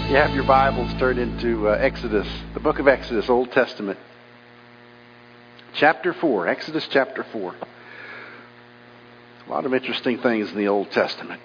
You have your Bibles turned into Exodus, the book of Exodus, Old Testament. Chapter 4, Exodus chapter 4. A lot of interesting things in the Old Testament.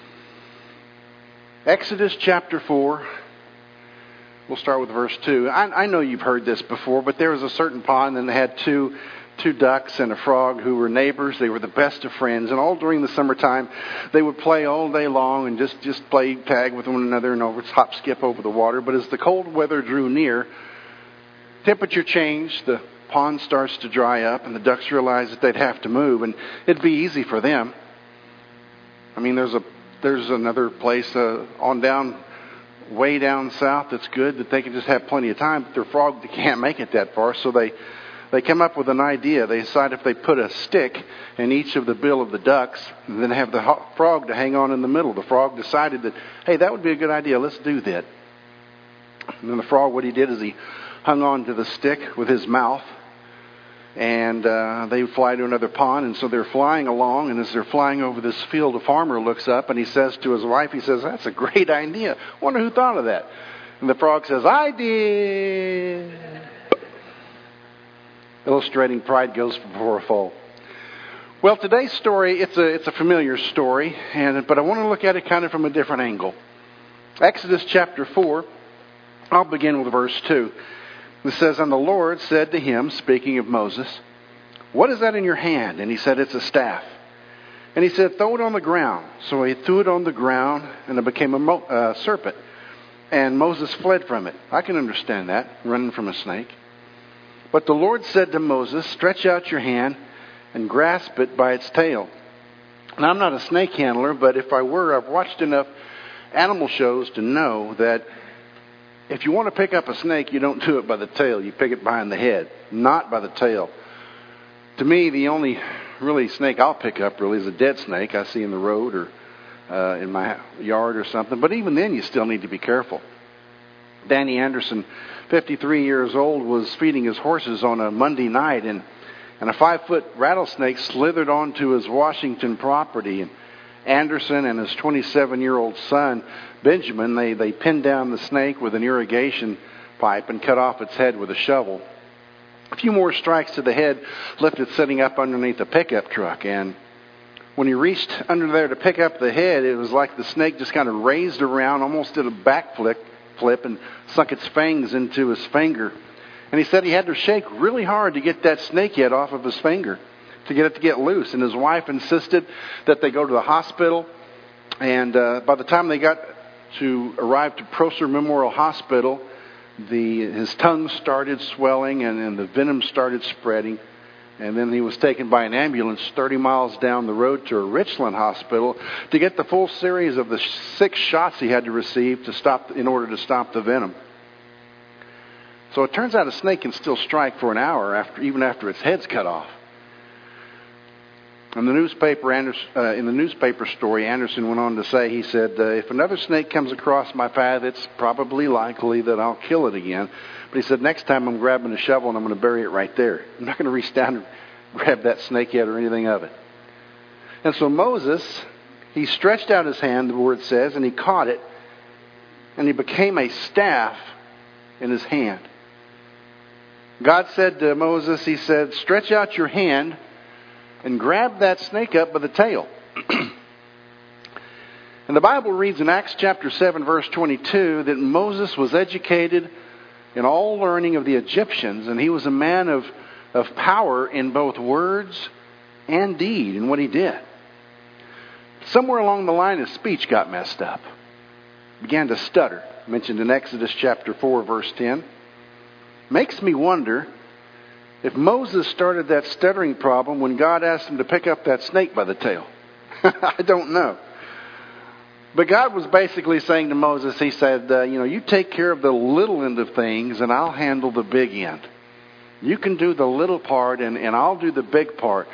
Exodus chapter 4, we'll start with verse 2. I know you've heard this before, but there was a certain pond and they had two ducks and a frog who were neighbors. They were the best of friends, and all during the summertime they would play all day long and just play tag with one another and hop skip over the water. But as the cold weather drew near, temperature changed, the pond starts to dry up, and the ducks realized that they'd have to move, and it'd be easy for them. I mean, there's another place way down south that's good, that they can just have plenty of time. But their frog, they can't make it that far, so they come up with an idea. They decide if they put a stick in each of the bill of the ducks and then have the frog to hang on in the middle. The frog decided that, hey, that would be a good idea. Let's do that. And then the frog, what he did is he hung on to the stick with his mouth, and they would fly to another pond. And so they're flying along, and as they're flying over this field, a farmer looks up and he says to his wife, he says, "That's a great idea. Wonder who thought of that." And the frog says, "I did." Illustrating pride goes before a fall. Well, today's story, it's a familiar story, but I want to look at it kind of from a different angle. Exodus chapter 4, I'll begin with verse 2. It says, "And the Lord said to him," speaking of Moses, "What is that in your hand?" And he said, "It's a staff." And he said, "Throw it on the ground." So he threw it on the ground, and it became a serpent. And Moses fled from it. I can understand that, running from a snake. But the Lord said to Moses, "Stretch out your hand and grasp it by its tail." Now, I'm not a snake handler, but if I were, I've watched enough animal shows to know that if you want to pick up a snake, you don't do it by the tail. You pick it behind the head, not by the tail. To me, the only really snake I'll pick up really is a dead snake I see in the road or in my yard or something. But even then, you still need to be careful. Danny Anderson, 53 years old, was feeding his horses on a Monday night, and a 5-foot rattlesnake slithered onto his Washington property. And Anderson and his 27-year-old son, Benjamin, they pinned down the snake with an irrigation pipe and cut off its head with a shovel. A few more strikes to the head left it sitting up underneath a pickup truck. And when he reached under there to pick up the head, it was like the snake just kind of raised around, almost did a backflip, and sunk its fangs into his finger. And he said he had to shake really hard to get that snake head off of his finger, to get it to get loose. And his wife insisted that they go to the hospital. And by the time they arrived to Prosser Memorial Hospital, his tongue started swelling and the venom started spreading. And then he was taken by an ambulance 30 miles down the road to a Richland hospital to get the full series of the 6 shots he had to receive in order to stop the venom. So it turns out a snake can still strike for an hour even after its head's cut off. In the newspaper story, Anderson went on to say, he said, "If another snake comes across my path, it's probably likely that I'll kill it again. But he said, next time I'm grabbing a shovel and I'm going to bury it right there. I'm not going to reach down and grab that snake head or anything of it." And so Moses, he stretched out his hand, the word says, and he caught it, and he became a staff in his hand. God said to Moses, he said, "Stretch out your hand and grab that snake up by the tail." And the Bible reads in Acts chapter 7, verse 22, that Moses was educated in all learning of the Egyptians, and he was a man of power in both words and deed in what he did. Somewhere along the line, his speech got messed up. Began to stutter, mentioned in Exodus chapter 4, verse 10. Makes me wonder if Moses started that stuttering problem when God asked him to pick up that snake by the tail. I don't know. But God was basically saying to Moses, he said, you take care of the little end of things and I'll handle the big end. You can do the little part and I'll do the big part.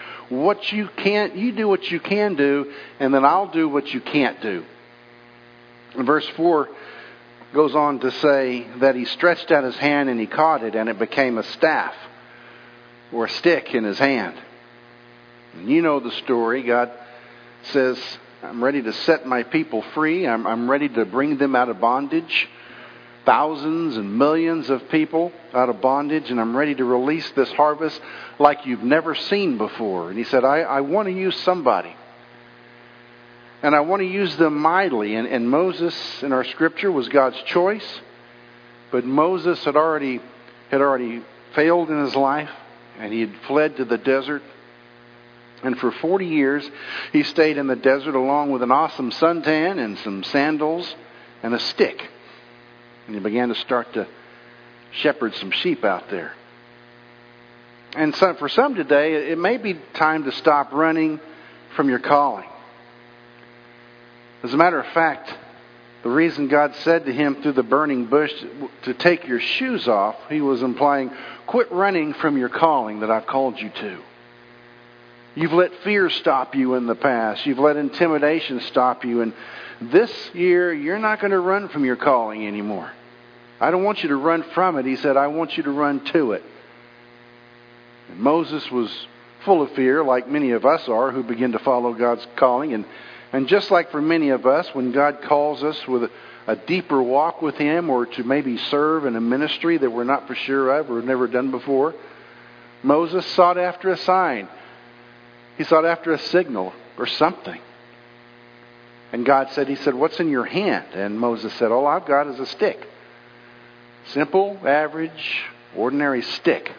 You do what you can do, and then I'll do what you can't do. And verse 4 goes on to say that he stretched out his hand and he caught it, and it became a staff or a stick in his hand. And you know the story. God says, "I'm ready to set my people free. I'm ready to bring them out of bondage." thousands and millions of people out of bondage, and I'm ready to release this harvest like you've never seen before. And he said, I want to use somebody. And I want to use them mightily. And Moses in our scripture was God's choice. But Moses had already failed in his life, and he had fled to the desert. And for 40 years, he stayed in the desert along with an awesome suntan and some sandals and a stick. And he began to start to shepherd some sheep out there. And so for some today, it may be time to stop running from your calling. As a matter of fact, the reason God said to him through the burning bush to take your shoes off, he was implying, quit running from your calling that I've called you to. You've let fear stop you in the past. You've let intimidation stop you. And this year, you're not going to run from your calling anymore. I don't want you to run from it. He said, I want you to run to it. And Moses was full of fear, like many of us are who begin to follow God's calling. And just like for many of us, when God calls us with a deeper walk with Him, or to maybe serve in a ministry that we're not for sure of or have never done before, Moses sought after a sign. He sought after a signal or something. And God said, He said, what's in your hand? And Moses said, all I've got is a stick. Simple, average, ordinary stick.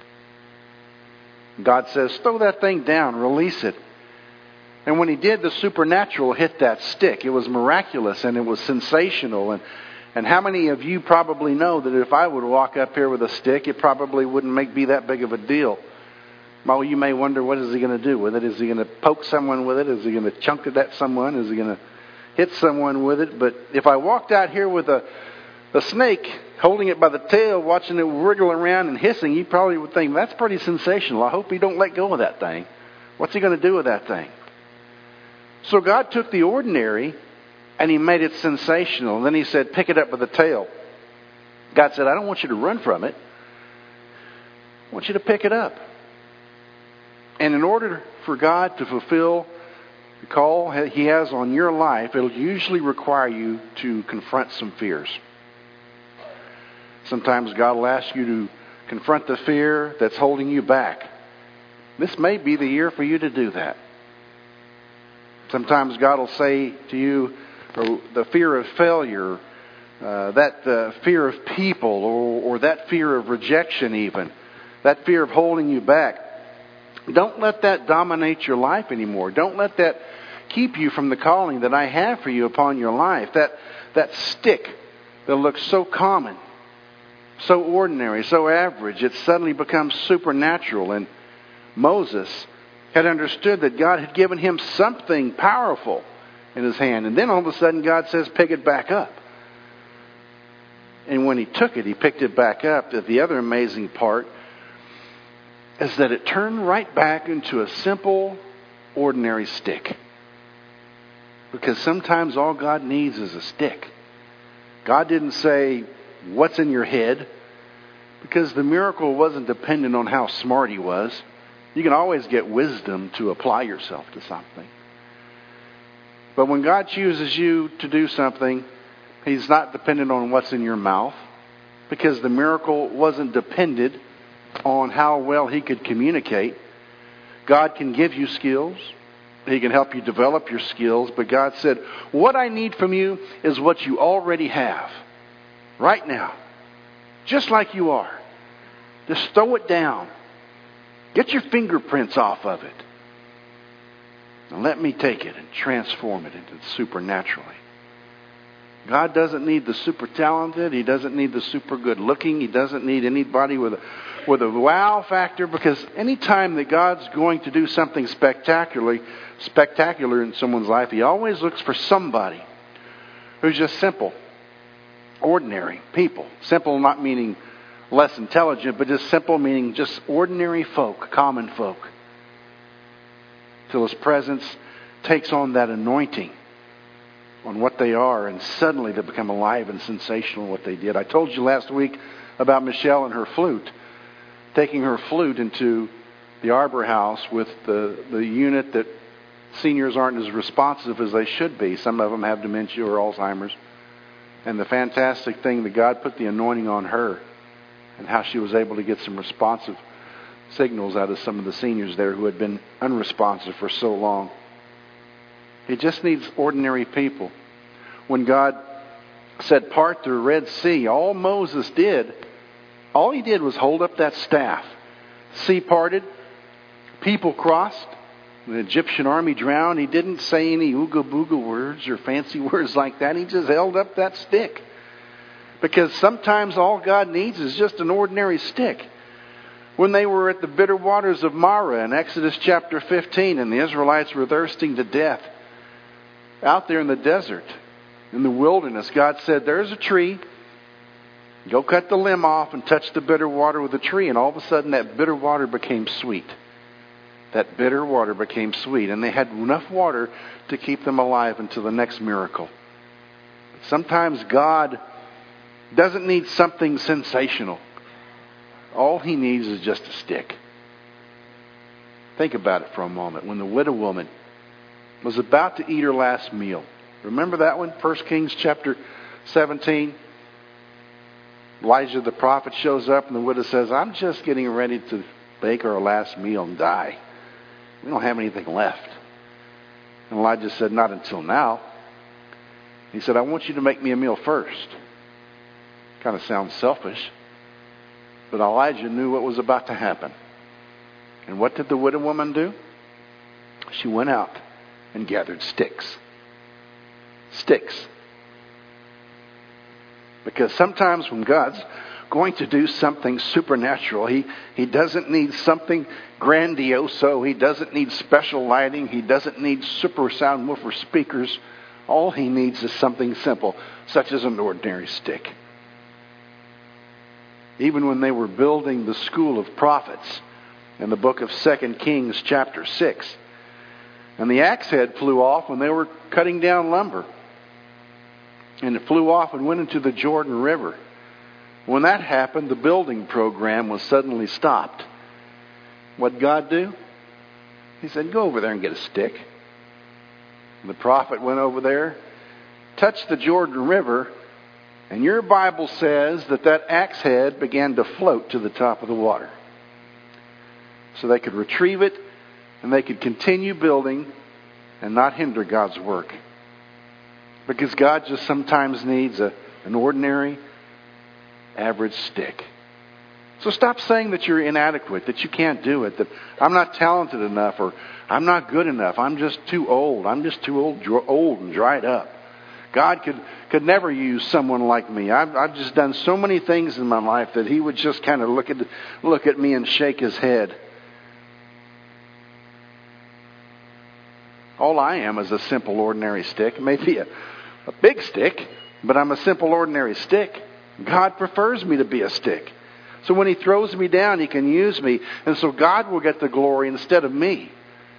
God says, throw that thing down, release it. And when he did, the supernatural hit that stick. It was miraculous and it was sensational. And how many of you probably know that if I would walk up here with a stick, it probably wouldn't be that big of a deal? Well, you may wonder, what is he going to do with it? Is he going to poke someone with it? Is he going to chunk it at someone? Is he going to hit someone with it? But if I walked out here with a snake, holding it by the tail, watching it wriggle around and hissing, you probably would think, that's pretty sensational. I hope he don't let go of that thing. What's he going to do with that thing? So God took the ordinary and He made it sensational. And then He said, pick it up by the tail. God said, I don't want you to run from it. I want you to pick it up. And in order for God to fulfill the call He has on your life, it'll usually require you to confront some fears. Sometimes God will ask you to confront the fear that's holding you back. This may be the year for you to do that. Sometimes God will say to you, or the fear of failure, that fear of people, or that fear of rejection even, that fear of holding you back. Don't let that dominate your life anymore. Don't let that keep you from the calling that I have for you upon your life. That stick that looks so common, so ordinary, so average, it suddenly becomes supernatural. And Moses had understood that God had given him something powerful in his hand. And then all of a sudden God says, pick it back up. And when he took it, he picked it back up. The other amazing part is that it turned right back into a simple, ordinary stick. Because sometimes all God needs is a stick. God didn't say, what's in your head? Because the miracle wasn't dependent on how smart he was. You can always get wisdom to apply yourself to something. But when God chooses you to do something, He's not dependent on what's in your mouth. Because the miracle wasn't dependent on how well He could communicate. God can give you skills. He can help you develop your skills. But God said, what I need from you is what you already have. Right now. Just like you are. Just throw it down. Get your fingerprints off of it. And let me take it and transform it into supernaturally. God doesn't need the super talented. He doesn't need the super good looking. He doesn't need anybody with a wow factor. Because anytime that God's going to do something spectacular in someone's life, He always looks for somebody who's just simple, ordinary people. Simple not meaning less intelligent, but just simple meaning just ordinary folk, common folk. Till His presence takes on that anointing on what they are, and suddenly they become alive and sensational in what they did. I told you last week about Michelle and her flute, taking her flute into the Arbor House with the unit that seniors aren't as responsive as they should be. Some of them have dementia or Alzheimer's. And the fantastic thing that God put the anointing on her, and how she was able to get some responsive signals out of some of the seniors there who had been unresponsive for so long. It just needs ordinary people. When God said, part the Red Sea, all Moses did, all he did was hold up that staff. Sea parted, people crossed, the Egyptian army drowned. He didn't say any ooga booga words or fancy words like that. He just held up that stick. Because sometimes all God needs is just an ordinary stick. When they were at the bitter waters of Marah in Exodus chapter 15, and the Israelites were thirsting to death, out there in the desert, in the wilderness, God said, there's a tree. Go cut the limb off and touch the bitter water with the tree. And all of a sudden that bitter water became sweet. That bitter water became sweet. And they had enough water to keep them alive until the next miracle. Sometimes God doesn't need something sensational. All he needs is just a stick. Think about it for a moment. When the widow woman was about to eat her last meal. Remember that one? 1 Kings chapter 17. Elijah the prophet shows up and the widow says, I'm just getting ready to bake our last meal and die. We don't have anything left. And Elijah said, not until now. He said, I want you to make me a meal first. Kind of sounds selfish. But Elijah knew what was about to happen. And what did the widow woman do? She went out and gathered sticks. Sticks. Because sometimes when God's going to do something supernatural, He doesn't need something grandiose. He doesn't need special lighting. He doesn't need super sound woofer speakers. All He needs is something simple, such as an ordinary stick. Even when they were building the school of prophets in the book of 2 Kings chapter 6, and the axe head flew off when they were cutting down lumber. And it flew off and went into the Jordan River. When that happened, the building program was suddenly stopped. What'd God do? He said, go over there and get a stick. And the prophet went over there, touched the Jordan River, and your Bible says that axe head began to float to the top of the water. So they could retrieve it, and they could continue building and not hinder God's work. Because God just sometimes needs an ordinary, average stick. So stop saying that you're inadequate, that you can't do it, that I'm not talented enough, or I'm not good enough, I'm just too old. I'm just too old and dried up. God could never use someone like me. I've just done so many things in my life that He would just kind of look at me and shake His head. All I am is a simple, ordinary stick. Maybe a big stick, but I'm a simple, ordinary stick. God prefers me to be a stick. So when He throws me down, He can use me. And so God will get the glory instead of me.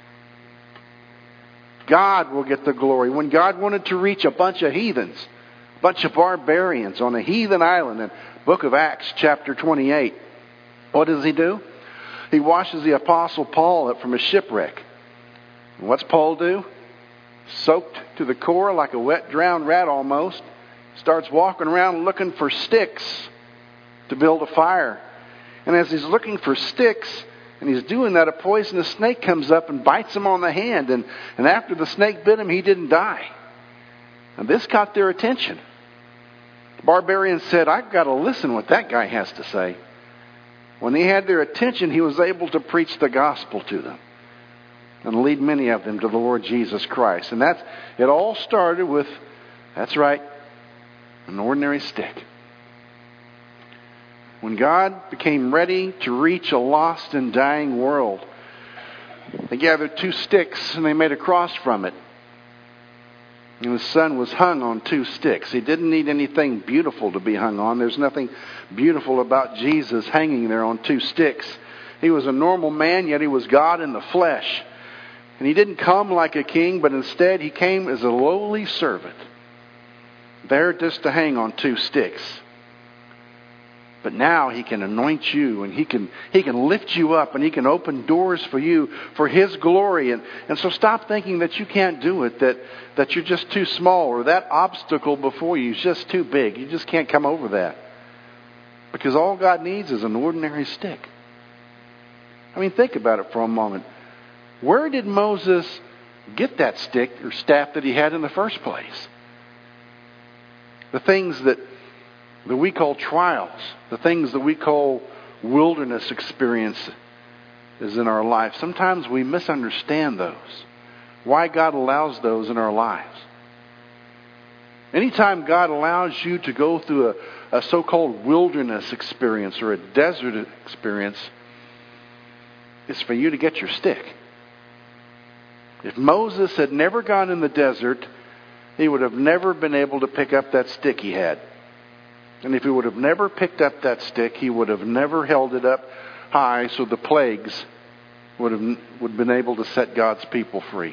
God will get the glory. When God wanted to reach a bunch of heathens, a bunch of barbarians on a heathen island in the book of Acts chapter 28, what does He do? He washes the apostle Paul up from a shipwreck. And what's Paul do? Soaked to the core like a wet, drowned rat almost. Starts walking around looking for sticks to build a fire. And as he's looking for sticks, and he's doing that, a poisonous snake comes up and bites him on the hand. And after the snake bit him, he didn't die. And this caught their attention. The barbarians said, I've got to listen what that guy has to say. When he had their attention, he was able to preach the gospel to them and lead many of them to the Lord Jesus Christ. And it all started with, that's right, an ordinary stick. When God became ready to reach a lost and dying world, they gathered 2 sticks and they made a cross from it. And the Son was hung on 2 sticks. He didn't need anything beautiful to be hung on. There's nothing beautiful about Jesus hanging there on 2 sticks. He was a normal man, yet He was God in the flesh. And He didn't come like a king, but instead He came as a lowly servant, there just to hang on 2 sticks. But now He can anoint you, and He can lift you up, and He can open doors for you for His glory. And so stop thinking that you can't do it, that you're just too small, or that obstacle before you is just too big. You just can't come over that. Because all God needs is an ordinary stick. I mean, think about it for a moment. Where did Moses get that stick or staff that he had in the first place? The things that we call trials, the things that we call wilderness experiences in our life. Sometimes we misunderstand those. Why God allows those in our lives. Anytime God allows you to go through a so-called wilderness experience or a desert experience, it's for you to get your stick. If Moses had never gone in the desert, he would have never been able to pick up that stick he had. And if he would have never picked up that stick, he would have never held it up high so the plagues would have been able to set God's people free.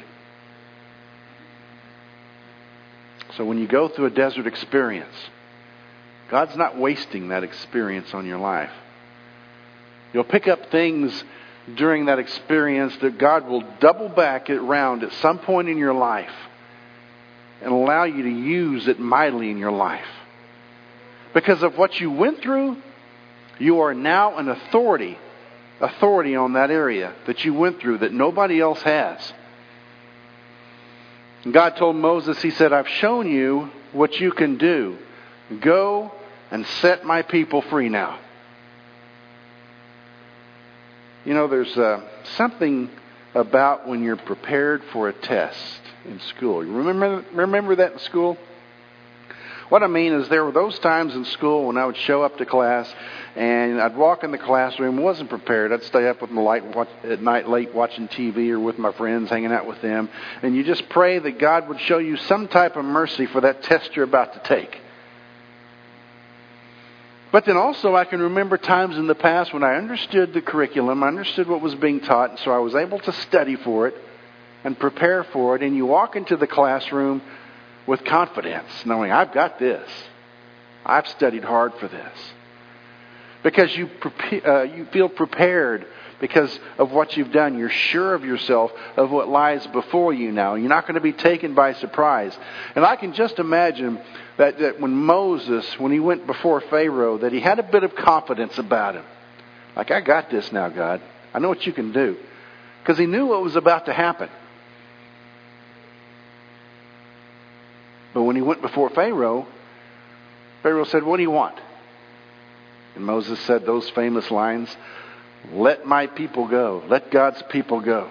So when you go through a desert experience, God's not wasting that experience on your life. You'll pick up things during that experience that God will double back it around at some point in your life and allow you to use it mightily in your life. Because of what you went through, you are now an authority on that area that you went through that nobody else has. And God told Moses, He said, I've shown you what you can do. Go and set my people free now. You know, there's something about when you're prepared for a test in school. You remember that in school? What I mean is there were those times in school when I would show up to class and I'd walk in the classroom, wasn't prepared. I'd stay up with my light at night late watching TV or with my friends, hanging out with them. And you just pray that God would show you some type of mercy for that test you're about to take. But then also I can remember times in the past when I understood the curriculum, I understood what was being taught, and so I was able to study for it and prepare for it. And you walk into the classroom with confidence, knowing I've got this. I've studied hard for this. Because you feel prepared because of what you've done. You're sure of yourself, of what lies before you now. You're not going to be taken by surprise. And I can just imagine that when Moses, when he went before Pharaoh, that he had a bit of confidence about him. Like, I got this now, God. I know what you can do. Because he knew what was about to happen. But when he went before Pharaoh, Pharaoh said, what do you want? And Moses said those famous lines, let my people go. Let God's people go.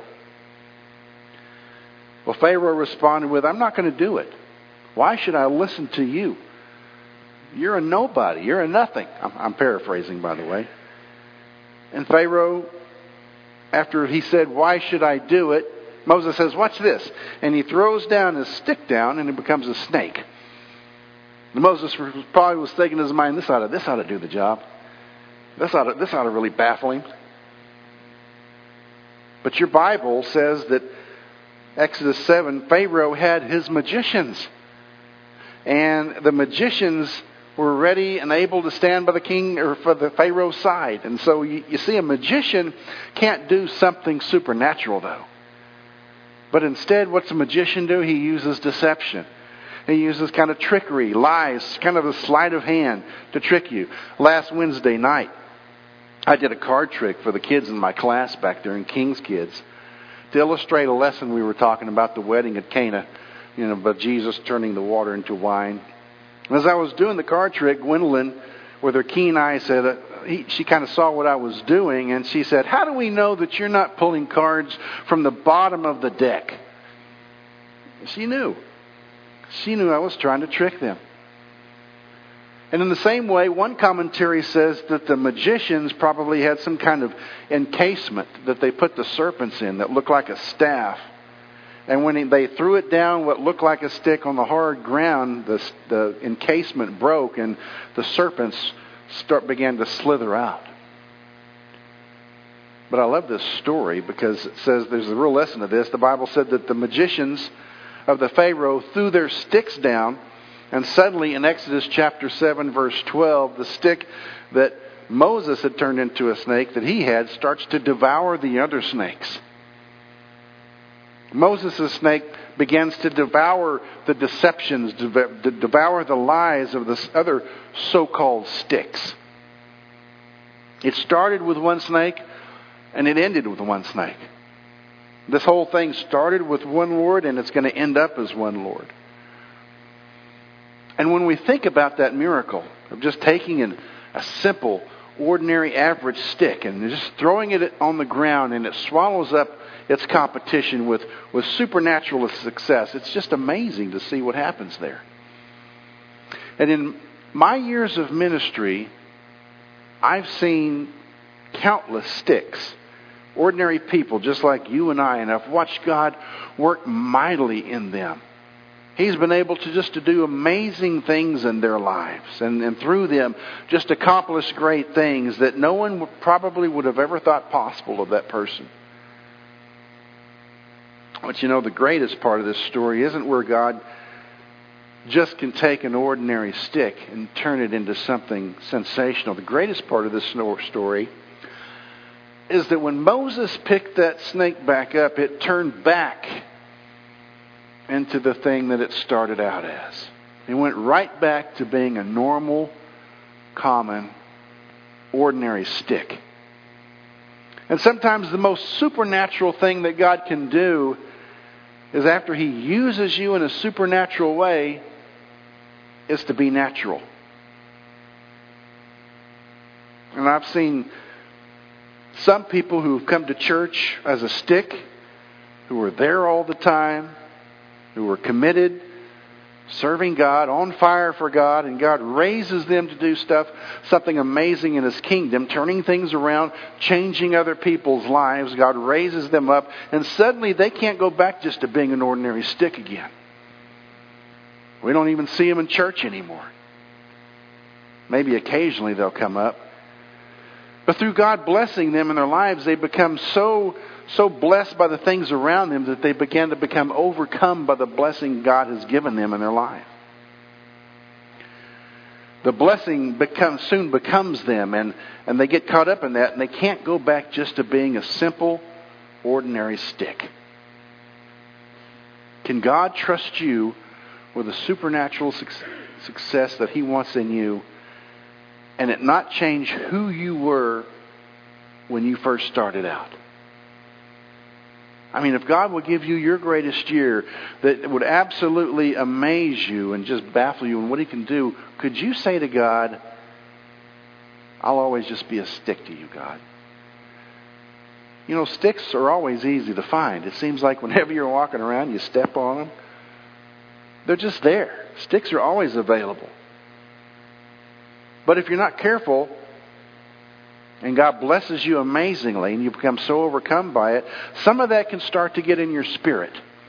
Well, Pharaoh responded with, I'm not going to do it. Why should I listen to you? You're a nobody. You're a nothing. I'm paraphrasing, by the way. And Pharaoh, after he said, why should I do it? Moses says, watch this. And he throws down his stick down and it becomes a snake. And Moses probably was thinking in his mind, this ought to do the job. This ought to really baffle him. But your Bible says that Exodus 7, Pharaoh had his magicians. And the magicians were ready and able to stand by the king or for the Pharaoh's side. And so you see, a magician can't do something supernatural though. But instead, what's a magician do? He uses deception. He uses kind of trickery, lies, kind of a sleight of hand to trick you. Last Wednesday night, I did a card trick for the kids in my class back there in King's Kids to illustrate a lesson we were talking about, the wedding at Cana, about Jesus turning the water into wine. And as I was doing the card trick, Gwendolyn, with her keen eye, said, she kind of saw what I was doing, and she said, how do we know that you're not pulling cards from the bottom of the deck? She knew. She knew I was trying to trick them. And in the same way, one commentary says that the magicians probably had some kind of encasement that they put the serpents in that looked like a staff. And when they threw it down what looked like a stick on the hard ground, the encasement broke and the serpents began to slither out. But I love this story because it says there's a real lesson to this. The Bible said that the magicians of the Pharaoh threw their sticks down, and suddenly in Exodus chapter 7 verse 12, the stick that Moses had turned into a snake that he had starts to devour the other snakes. Moses' snake begins to devour the deceptions, devour the lies of the other so-called sticks. It started with one snake and it ended with one snake. This whole thing started with one Lord and it's going to end up as one Lord. And when we think about that miracle of just taking a simple, ordinary, average stick and just throwing it on the ground and it swallows up its competition with supernatural success, it's just amazing to see what happens there. And in my years of ministry, I've seen countless sticks, ordinary people just like you and I, and I've watched God work mightily in them. He's been able to do amazing things in their lives and through them just accomplish great things that no one probably would have ever thought possible of that person. But you know, the greatest part of this story isn't where God just can take an ordinary stick and turn it into something sensational. The greatest part of this story is that when Moses picked that snake back up, it turned back into the thing that it started out as. It went right back to being a normal, common, ordinary stick. And sometimes the most supernatural thing that God can do is after He uses you in a supernatural way, is to be natural. And I've seen some people who've come to church as a stick, who are there all the time, who are committed, serving God, on fire for God, and God raises them to do something amazing in His kingdom, turning things around, changing other people's lives. God raises them up, and suddenly they can't go back just to being an ordinary stick again. We don't even see them in church anymore. Maybe occasionally they'll come up. But through God blessing them in their lives, they become so blessed by the things around them that they begin to become overcome by the blessing God has given them in their life. The blessing soon becomes them, and they get caught up in that, and they can't go back just to being a simple, ordinary stick. Can God trust you with a supernatural success that He wants in you, and it not change who you were when you first started out? I mean, if God will give you your greatest year that would absolutely amaze you and just baffle you in what He can do, could you say to God, I'll always just be a stick to you, God? You know, sticks are always easy to find. It seems like whenever you're walking around, you step on them. They're just there. Sticks are always available. But if you're not careful, and God blesses you amazingly, and you become so overcome by it, some of that can start to get in your spirit.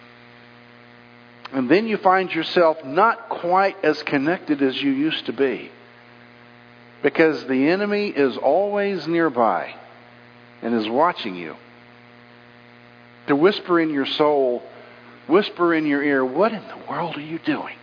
And then you find yourself not quite as connected as you used to be. Because the enemy is always nearby and is watching you. To whisper in your soul, whisper in your ear, what in the world are you doing?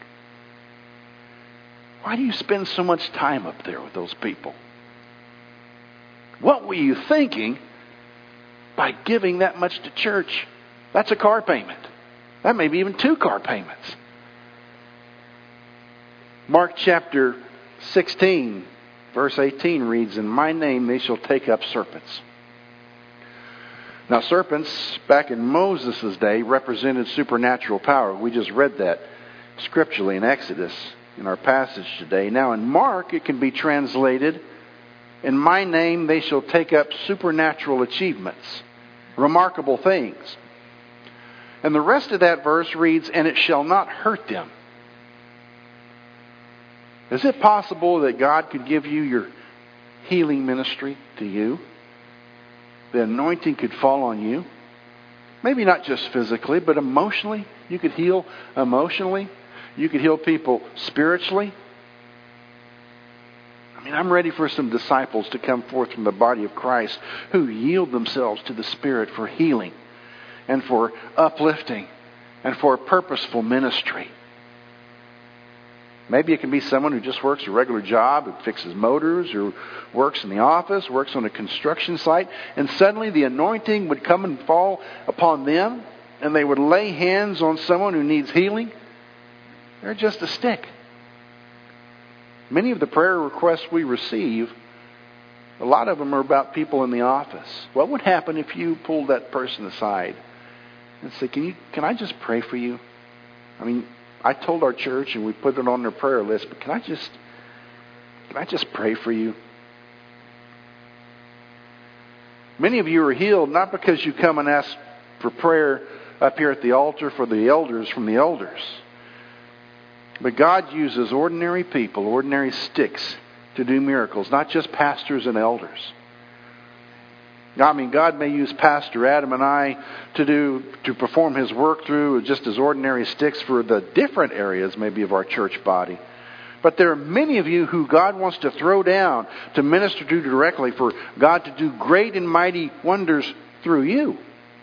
Why do you spend so much time up there with those people? What were you thinking by giving that much to church? That's a car payment. That may be even 2 car payments. Mark chapter 16, verse 18 reads, in my name they shall take up serpents. Now serpents, back in Moses' day, represented supernatural power. We just read that scripturally in Exodus in our passage today. Now in Mark, it can be translated, in my name they shall take up supernatural achievements, remarkable things. And the rest of that verse reads, and it shall not hurt them. Is it possible that God could give you your healing ministry to you? The anointing could fall on you. Maybe not just physically, but emotionally. You could heal emotionally. You could heal people spiritually. I mean, I'm ready for some disciples to come forth from the body of Christ who yield themselves to the Spirit for healing and for uplifting and for purposeful ministry. Maybe it can be someone who just works a regular job, who fixes motors, or works in the office, works on a construction site, and suddenly the anointing would come and fall upon them, and they would lay hands on someone who needs healing. They're just a stick. Many of the prayer requests we receive, a lot of them are about people in the office. What would happen if you pulled that person aside and said, can I just pray for you? I mean, I told our church and we put it on their prayer list, but can I just pray for you? Many of you are healed not because you come and ask for prayer up here at the altar for the elders from the elders. But God uses ordinary people, ordinary sticks, to do miracles, not just pastors and elders. I mean, God may use Pastor Adam and I to perform His work through just as ordinary sticks for the different areas maybe of our church body. But there are many of you who God wants to throw down to minister to directly, for God to do great and mighty wonders through you.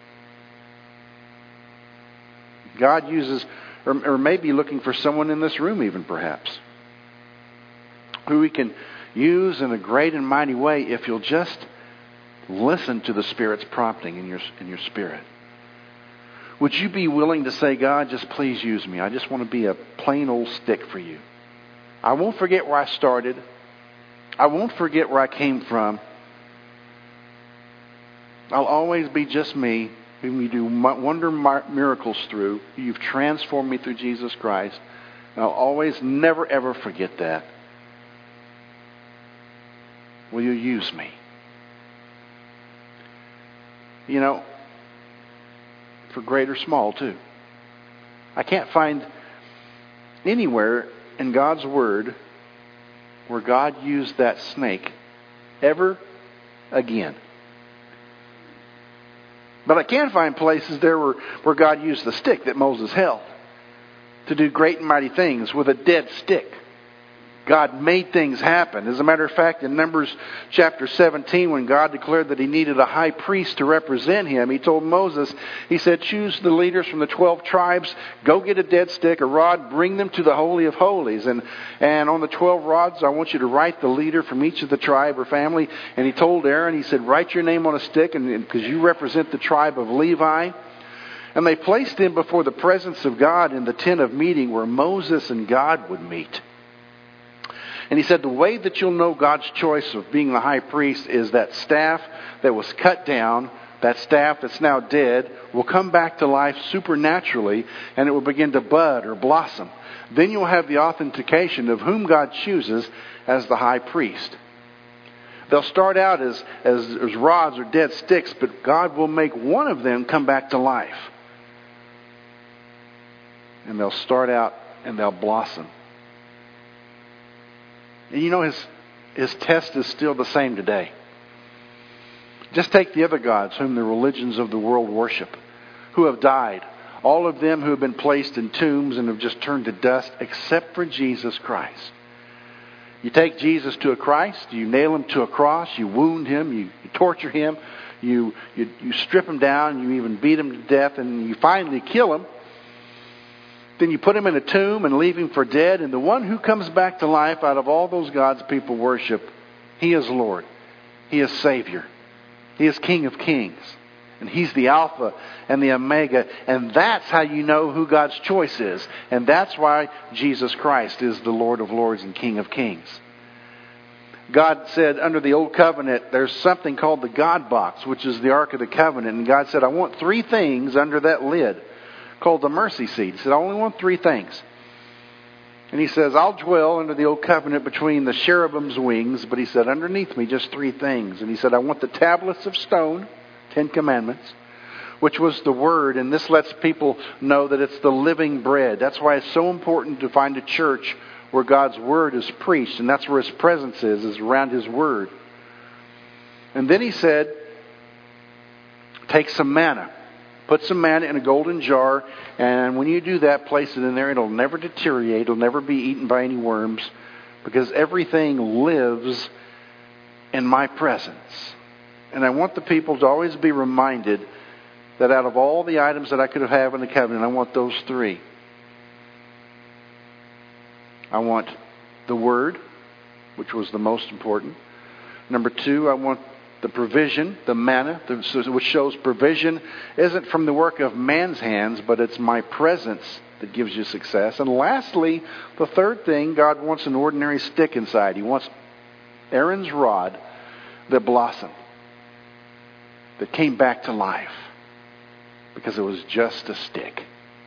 God uses, or maybe looking for someone in this room even perhaps, who He can use in a great and mighty way if you'll just listen to the Spirit's prompting in your spirit. Would you be willing to say, God, just please use me. I just want to be a plain old stick for you. I won't forget where I started. I won't forget where I came from. I'll always be just me, whom you do wonder miracles through. You've transformed me through Jesus Christ. And I'll always, never, ever forget that. Will you use me? You know, for great or small too. I can't find anywhere in God's Word where God used that snake ever again. But I can find places there where God used the stick that Moses held to do great and mighty things with a dead stick. God made things happen. As a matter of fact, in Numbers chapter 17, when God declared that He needed a high priest to represent Him, He told Moses, He said, choose the leaders from the 12 tribes, go get a dead stick, a rod, bring them to the Holy of Holies. And on the 12 rods, I want you to write the leader from each of the tribe or family. And He told Aaron, He said, write your name on a stick, and because you represent the tribe of Levi. And they placed him before the presence of God in the tent of meeting where Moses and God would meet. And He said, the way that you'll know God's choice of being the high priest is that staff that was cut down, that staff that's now dead, will come back to life supernaturally, and it will begin to bud or blossom. Then you'll have the authentication of whom God chooses as the high priest. They'll start out as rods or dead sticks, but God will make one of them come back to life. And they'll start out and they'll blossom. And you know, his test is still the same today. Just take the other gods whom the religions of the world worship, who have died. All of them who have been placed in tombs and have just turned to dust, except for Jesus Christ. You take Jesus to a Christ, you nail Him to a cross, you wound Him, you torture Him, you strip Him down, you even beat Him to death, and you finally kill Him. Then you put Him in a tomb and leave Him for dead. And the one who comes back to life out of all those gods people worship, He is Lord. He is Savior. He is King of Kings. And He's the Alpha and the Omega. And that's how you know who God's choice is. And that's why Jesus Christ is the Lord of Lords and King of Kings. God said under the Old Covenant, there's something called the God box, which is the Ark of the Covenant. And God said, I want 3 things under that lid, called the mercy seat. He said, I only want 3 things. And He says, I'll dwell under the Old Covenant between the cherubim's wings. But He said, underneath me, just 3 things. And He said, I want the tablets of stone, 10 Commandments, which was the Word. And this lets people know that it's the living bread. That's why it's so important to find a church where God's Word is preached. And that's where His presence is around His Word. And then He said, take some manna. Put some manna in a golden jar, and when you do that, place it in there. It'll never deteriorate. It'll never be eaten by any worms, because everything lives in my presence. And I want the people to always be reminded that out of all the items that I could have in the covenant, I want those 3. I want the Word, which was the most important. Number 2, I want the provision, the manna, which shows provision isn't from the work of man's hands, but it's my presence that gives you success. And lastly, the third thing, God wants an ordinary stick inside. He wants Aaron's rod that blossomed, that came back to life, because it was just a stick.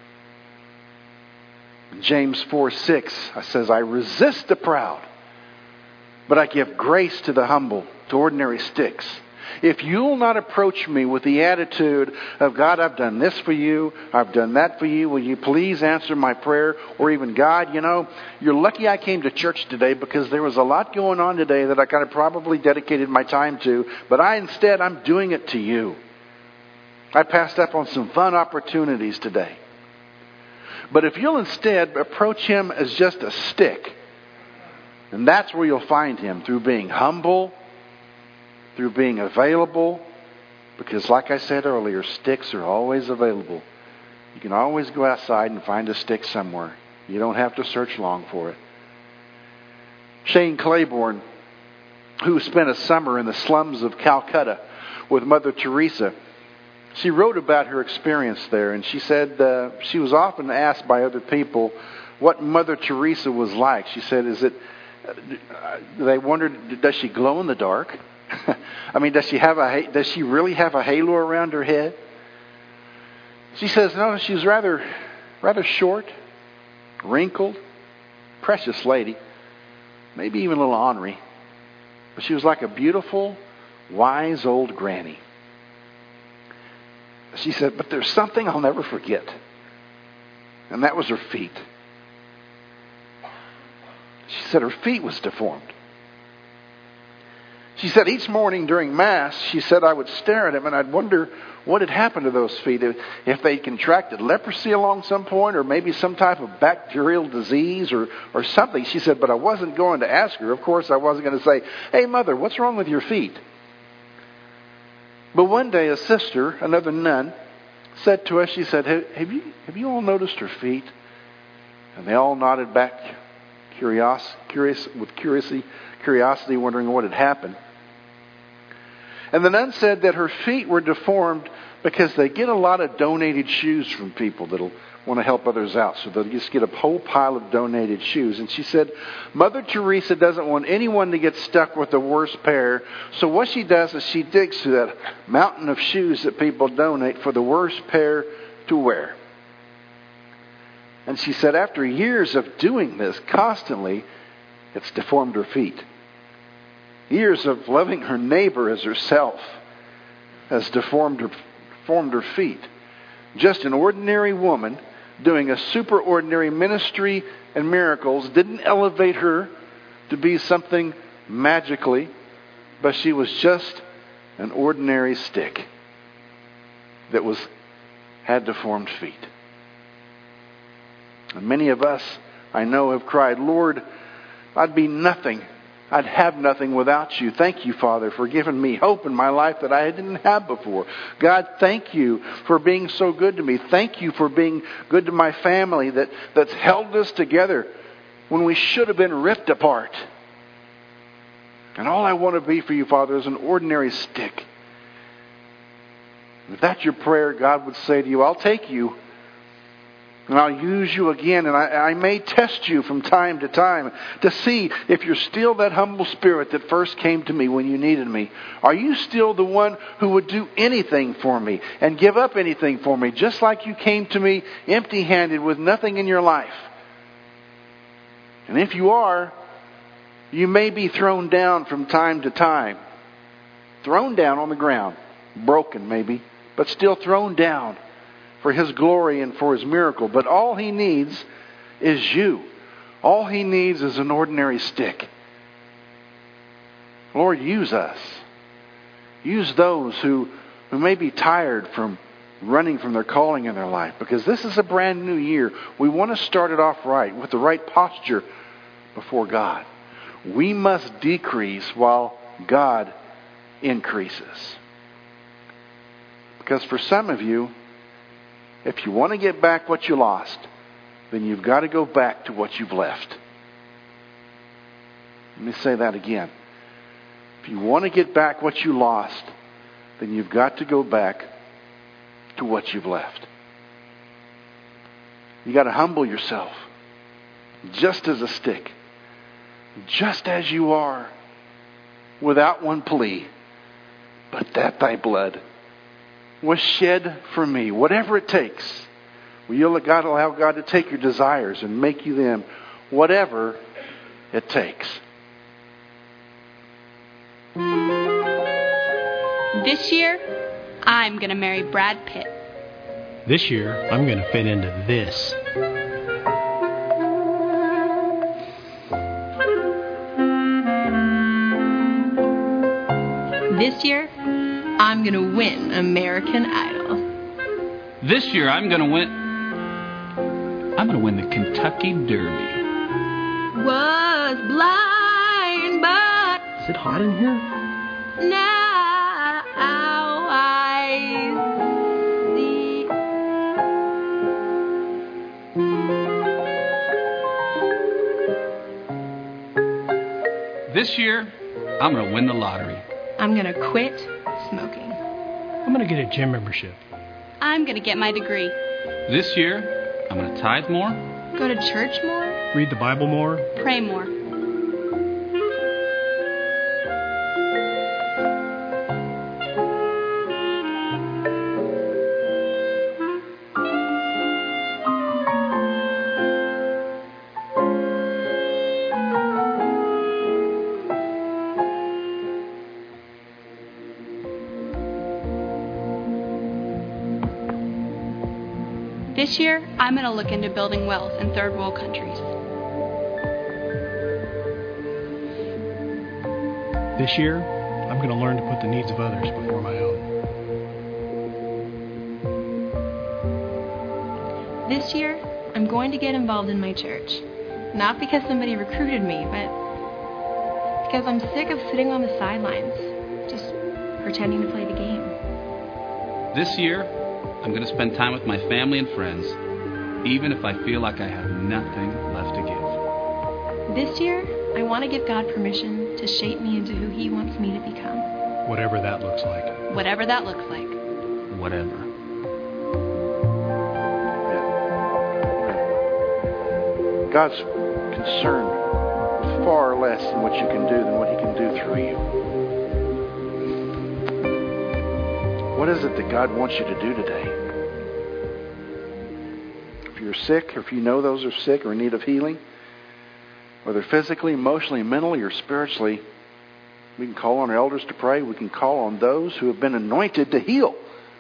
James 4:6 says, I resist the proud, but I give grace to the humble, to ordinary sticks. If you'll not approach me with the attitude of, God, I've done this for you, I've done that for you, will you please answer my prayer? Or even, God, you're lucky I came to church today because there was a lot going on today that I kind of probably dedicated my time to, but I'm doing it to you. I passed up on some fun opportunities today. But if you'll instead approach Him as just a stick, and that's where you'll find Him, through being humble, through being available, because like I said earlier, sticks are always available. You can always go outside and find a stick somewhere. You don't have to search long for it. Shane Claiborne, who spent a summer in the slums of Calcutta with Mother Teresa, she wrote about her experience there, and she said she was often asked by other people what Mother Teresa was like. She said, they wondered, does she glow in the dark? I mean, does she really have a halo around her head? She says, no, she was rather short, wrinkled, precious lady, maybe even a little ornery. But she was like a beautiful, wise old granny. She said, but there's something I'll never forget. And that was her feet. She said her feet was deformed. She said each morning during Mass, she said I would stare at them and I'd wonder what had happened to those feet. If they'd contracted leprosy along some point, or maybe some type of bacterial disease or something. She said, but I wasn't going to ask her. Of course, I wasn't going to say, hey, Mother, what's wrong with your feet? But one day a sister, another nun, said to us, she said, have you all noticed her feet? And they all nodded back, curious, with curiosity, wondering what had happened. And the nun said that her feet were deformed because they get a lot of donated shoes from people that'll want to help others out. So they'll just get a whole pile of donated shoes. And she said, Mother Teresa doesn't want anyone to get stuck with the worst pair. So what she does is she digs through that mountain of shoes that people donate for the worst pair to wear. And she said after years of doing this constantly, it's deformed her feet. Years of loving her neighbor as herself has deformed her feet. Just an ordinary woman doing a super ordinary ministry and miracles didn't elevate her to be something magically, but she was just an ordinary stick that had deformed feet. And many of us, I know, have cried, Lord, I'd be nothing. I'd have nothing without you. Thank you, Father, for giving me hope in my life that I didn't have before. God, thank you for being so good to me. Thank you for being good to my family that's held us together when we should have been ripped apart. And all I want to be for you, Father, is an ordinary stick. If that's your prayer, God would say to you, I'll take you. And I'll use you again, and I may test you from time to time to see if you're still that humble spirit that first came to me when you needed me. Are you still the one who would do anything for me and give up anything for me, just like you came to me empty-handed with nothing in your life? And if you are, you may be thrown down from time to time. Thrown down on the ground. Broken maybe, but still thrown down for His glory and for His miracle. But all He needs is you. All He needs is an ordinary stick. Lord, use us. Use those who may be tired from running from their calling in their life. Because this is a brand new year. We want to start it off right, with the right posture before God. We must decrease while God increases. Because for some of you, if you want to get back what you lost, then you've got to go back to what you've left. Let me say that again. If you want to get back what you lost, then you've got to go back to what you've left. You got to humble yourself, just as a stick, just as you are, without one plea, but that thy blood was shed for me. Whatever it takes, will you allow God to take your desires and make you them, whatever it takes. This year, I'm going to marry Brad Pitt. This year, I'm going to fit into this. This year, I'm going to win American Idol. This year, I'm going to win the Kentucky Derby. Was blind, but Is it hot in here? now I see. This year, I'm going to win the lottery. I'm going to quit smoking. I'm going to get a gym membership. I'm going to get my degree. This year, I'm going to tithe more. Go to church more. Read the Bible more. Pray more. This year, I'm going to look into building wealth in third world countries. This year, I'm going to learn to put the needs of others before my own. This year, I'm going to get involved in my church. Not because somebody recruited me, but because I'm sick of sitting on the sidelines, just pretending to play the game. This year, I'm going to spend time with my family and friends, even if I feel like I have nothing left to give. This year, I want to give God permission to shape me into who He wants me to become. Whatever that looks like. Whatever that looks like. Whatever. God's concerned with far less than what you can do than what He can do through you. What is it that God wants you to do today? If you're sick, or if you know those are sick or in need of healing, whether physically, emotionally, mentally, or spiritually, we can call on our elders to pray. We can call on those who have been anointed to heal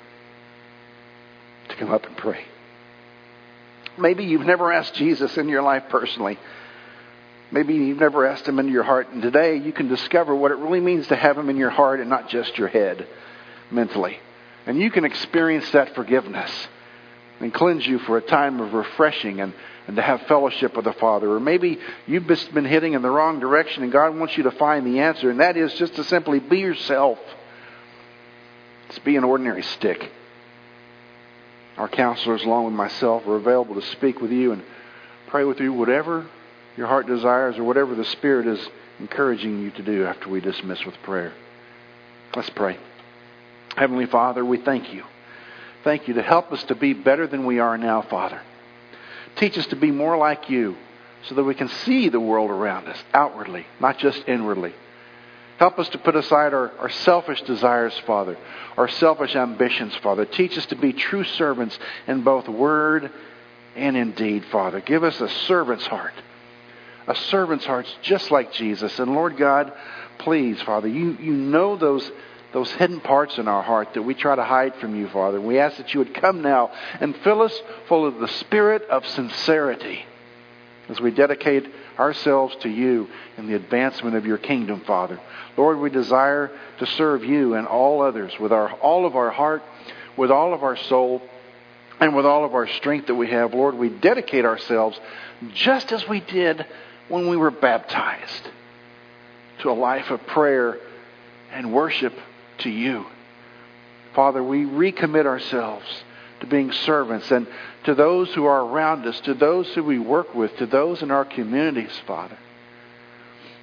to come up and pray. Maybe you've never asked Jesus in your life personally. Maybe you've never asked Him into your heart. And today you can discover what it really means to have Him in your heart and not just your head mentally. And you can experience that forgiveness and cleanse you for a time of refreshing and to have fellowship with the Father. Or maybe you've just been hitting in the wrong direction and God wants you to find the answer. And that is just to simply be yourself. Just be an ordinary stick. Our counselors, along with myself, are available to speak with you and pray with you whatever your heart desires or whatever the Spirit is encouraging you to do after we dismiss with prayer. Let's pray. Heavenly Father, we thank you. Thank you to help us to be better than we are now, Father. Teach us to be more like you so that we can see the world around us outwardly, not just inwardly. Help us to put aside our selfish desires, Father, our selfish ambitions, Father. Teach us to be true servants in both word and in deed, Father. Give us a servant's heart. A servant's heart just like Jesus. And Lord God, please, Father, you know those hidden parts in our heart that we try to hide from you, Father. We ask that you would come now and fill us full of the spirit of sincerity as we dedicate ourselves to you in the advancement of your kingdom, Father. Lord, we desire to serve you and all others with all of our heart, with all of our soul, and with all of our strength that we have. Lord, we dedicate ourselves just as we did when we were baptized to a life of prayer and worship to you. Father, we recommit ourselves to being servants and to those who are around us, to those who we work with, to those in our communities, Father.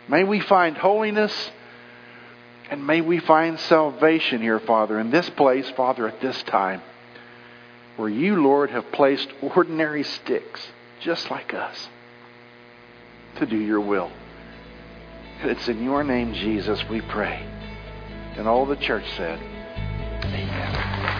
May we find holiness, and may we find salvation here, Father, in this place, Father, at this time, where you, Lord, have placed ordinary sticks, just like us, to do your will. And it's in your name, Jesus, we pray. And all the church said, amen.